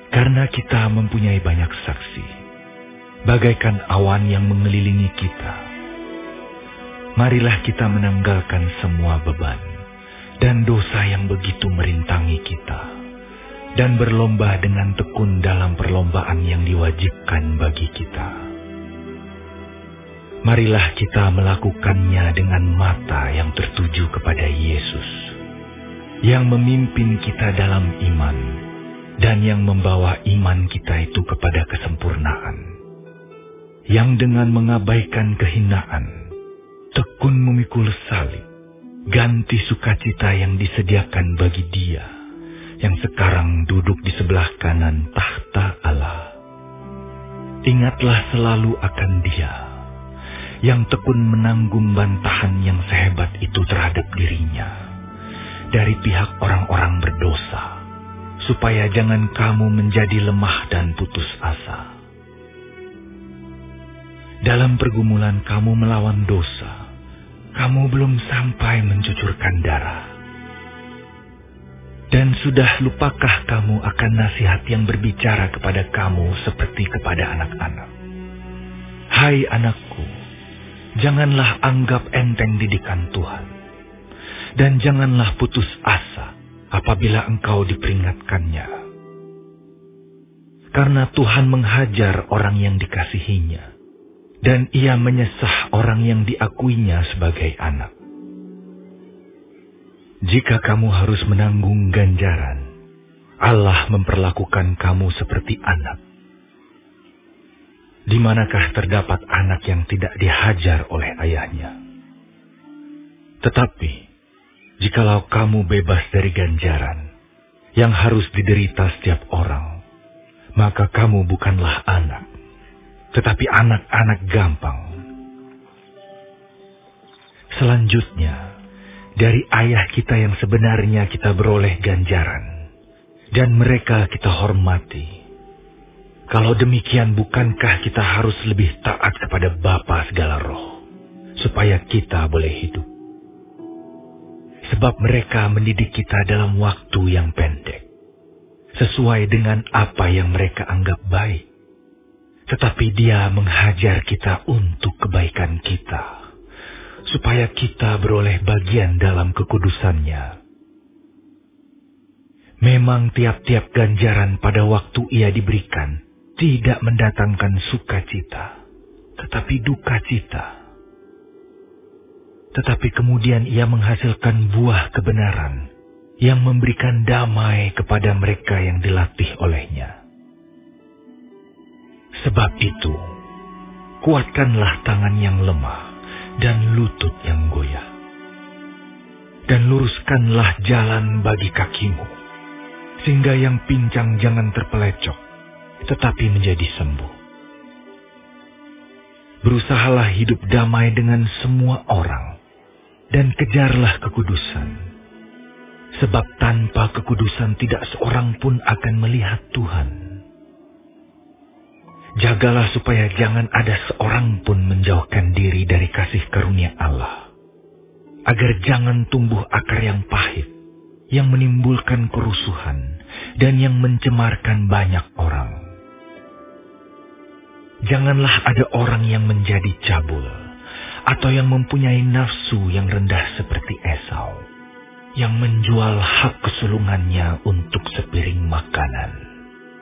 Karena kita mempunyai banyak saksi, bagaikan awan yang mengelilingi kita, marilah kita menanggalkan semua beban dan dosa yang begitu merintangi kita, dan berlomba dengan tekun dalam perlombaan yang diwajibkan bagi kita. Marilah kita melakukannya dengan mata yang tertuju kepada Yesus, yang memimpin kita dalam iman, dan yang membawa iman kita itu kepada kesempurnaan, yang dengan mengabaikan kehinaan, tekun memikul salib, ganti sukacita yang disediakan bagi Dia, yang sekarang duduk di sebelah kanan tahta Allah. Ingatlah selalu akan Dia, yang tekun menanggung bantahan yang sehebat itu terhadap dirinya, dari pihak orang-orang berdosa, supaya jangan kamu menjadi lemah dan putus asa. Dalam pergumulan kamu melawan dosa, kamu belum sampai mencucurkan darah. Dan sudah lupakah kamu akan nasihat yang berbicara kepada kamu seperti kepada anak-anak? Hai anakku, janganlah anggap enteng didikan Tuhan, dan janganlah putus asa apabila engkau diperingatkannya. Karena Tuhan menghajar orang yang dikasihinya, dan Ia menyesah orang yang diakuinya sebagai anak. Jika kamu harus menanggung ganjaran, Allah memperlakukan kamu seperti anak. Di manakah terdapat anak yang tidak dihajar oleh ayahnya? Tetapi, jikalau kamu bebas dari ganjaran yang harus diderita setiap orang, maka kamu bukanlah anak, tetapi anak-anak gampang. Selanjutnya, dari ayah kita yang sebenarnya kita beroleh ganjaran, dan mereka kita hormati. Kalau demikian, bukankah kita harus lebih taat kepada Bapa segala roh, supaya kita boleh hidup? Sebab mereka mendidik kita dalam waktu yang pendek, sesuai dengan apa yang mereka anggap baik. Tetapi Dia menghajar kita untuk kebaikan kita, supaya kita beroleh bagian dalam kekudusannya. Memang tiap-tiap ganjaran pada waktu ia diberikan tidak mendatangkan sukacita, tetapi duka cita. Tetapi kemudian ia menghasilkan buah kebenaran yang memberikan damai kepada mereka yang dilatih olehnya. Sebab itu, kuatkanlah tangan yang lemah dan lutut yang goyah, dan luruskanlah jalan bagi kakimu, sehingga yang pincang jangan terpelecok, tetapi menjadi sembuh. Berusahalah hidup damai dengan semua orang, dan kejarlah kekudusan, sebab tanpa kekudusan tidak seorang pun akan melihat Tuhan. Jagalah supaya jangan ada seorang pun menjauhkan diri dari kasih karunia Allah, agar jangan tumbuh akar yang pahit, yang menimbulkan kerusuhan, dan yang mencemarkan banyak orang. Janganlah ada orang yang menjadi cabul, atau yang mempunyai nafsu yang rendah seperti Esau, yang menjual hak kesulungannya untuk sepiring makanan.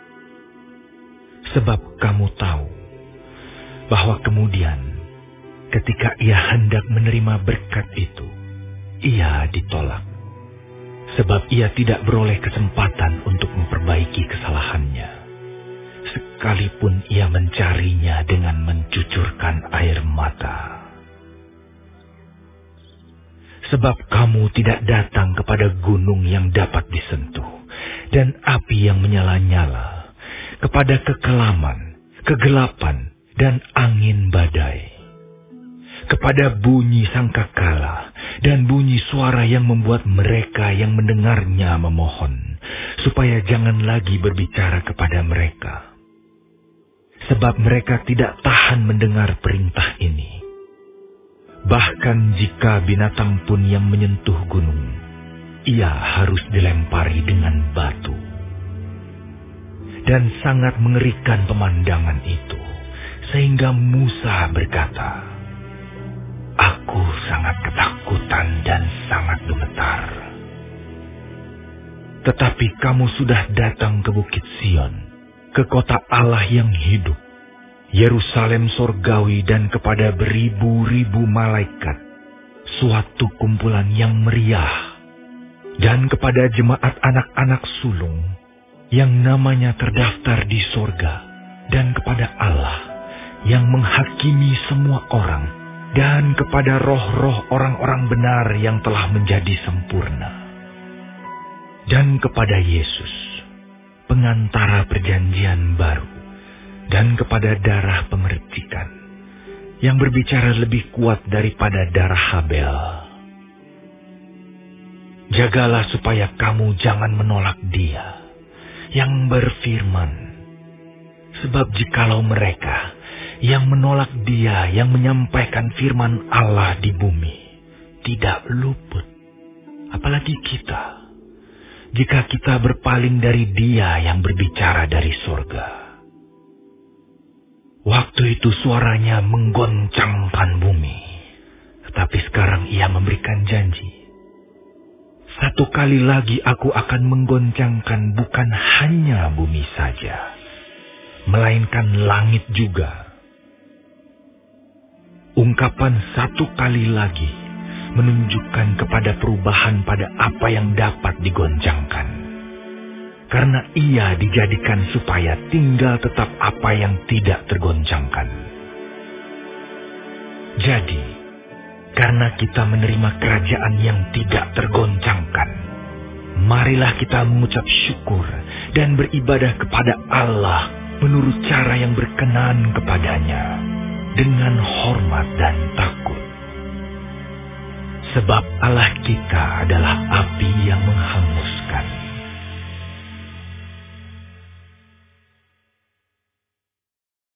Sebab kamu tahu bahwa kemudian ketika ia hendak menerima berkat itu, ia ditolak. Sebab ia tidak beroleh kesempatan untuk memperbaiki kesalahannya, sekalipun ia mencarinya dengan mencucurkan air mata. Sebab kamu tidak datang kepada gunung yang dapat disentuh, dan api yang menyala-nyala, kepada kekelaman, kegelapan, dan angin badai, kepada bunyi sangkakala dan bunyi suara yang membuat mereka yang mendengarnya memohon, supaya jangan lagi berbicara kepada mereka. Sebab mereka tidak tahan mendengar perintah ini. Bahkan jika binatang pun yang menyentuh gunung, ia harus dilempari dengan batu. Dan sangat mengerikan pemandangan itu, sehingga Musa berkata, "Aku sangat ketakutan dan sangat gemetar." Tetapi kamu sudah datang ke Bukit Sion, ke kota Allah yang hidup, Yerusalem sorgawi, dan kepada beribu-ribu malaikat, suatu kumpulan yang meriah, dan kepada jemaat anak-anak sulung yang namanya terdaftar di sorga, dan kepada Allah yang menghakimi semua orang, dan kepada roh-roh orang-orang benar yang telah menjadi sempurna, dan kepada Yesus, pengantara perjanjian baru, dan kepada darah pemercikan, yang berbicara lebih kuat daripada darah Habel. Jagalah supaya kamu jangan menolak Dia yang berfirman, sebab jikalau mereka yang menolak Dia yang menyampaikan firman Allah di bumi tidak luput, apalagi kita, jika kita berpaling dari Dia yang berbicara dari sorga. Waktu itu suaranya menggoncangkan bumi, tetapi sekarang Ia memberikan janji, "Satu kali lagi aku akan menggoncangkan bukan hanya bumi saja, melainkan langit juga." Ungkapan "satu kali lagi" menunjukkan kepada perubahan pada apa yang dapat digoncangkan. Karena Ia dijadikan supaya tinggal tetap apa yang tidak tergoncangkan. Jadi, karena kita menerima kerajaan yang tidak tergoncangkan, marilah kita mengucap syukur dan beribadah kepada Allah menurut cara yang berkenan kepadanya, dengan hormat dan takut. Sebab Allah kita adalah api yang menghanguskan,